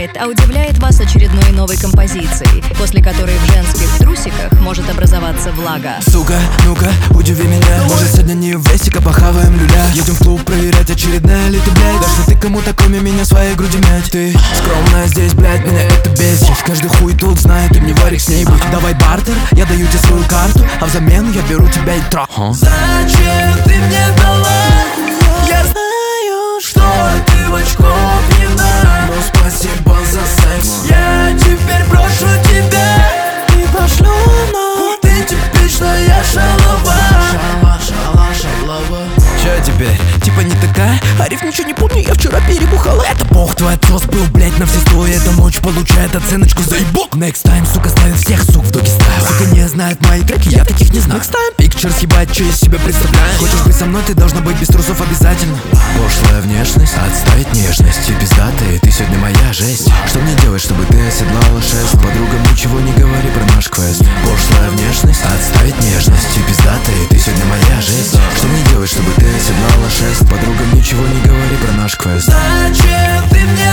удивляет, а удивляет вас очередной новой композицией, после которой в женских трусиках может образоваться влага. Сука, ну-ка, удиви меня. Может, сегодня не в вестика, похаваем люля. Едем в клуб проверять, очередная ли ты, блядь. Да что ты кому-то, кроме меня, своей груди мять. Ты скромная здесь, блядь, меня это бесит. Каждый хуй тут знает, ты не варик с ней будь. Давай бартер, я даю тебе свою карту, а взамен я беру тебя и трах. Зачем ты мне дала? Я знаю, что ты в очко пьяна, но спасибо за секс. Я теперь брошу тебя и пошлю на. Ты типичная шалава. Шалава. Чё теперь? Типа не такая? Ариф, ничего не помню, я вчера перебухала. Это бог твой отцос был, блять, на все сто. Эта ночь получает оценочку за ебок. Next time, сука, ставит всех сук в доги стайл. Сука не знает мои треки, я таких не знаю. Next time, pictures, ебать, что из себя представляешь. Хочешь быть со мной, ты должна быть без трусов обязательно. Пошлая внешность, отставить нежность. И пиздатый, ты сегодня моя жесть. Что мне делать, чтобы ты оседлала шест? Подругам ничего не говори про наш квест. Пошлая внешность, отставить нежность. И пиздатый, ты сегодня моя жесть. Что мне делать, чтобы ты оседлала шест? Подругам ничего не говори про наш квест. Зачем ты мне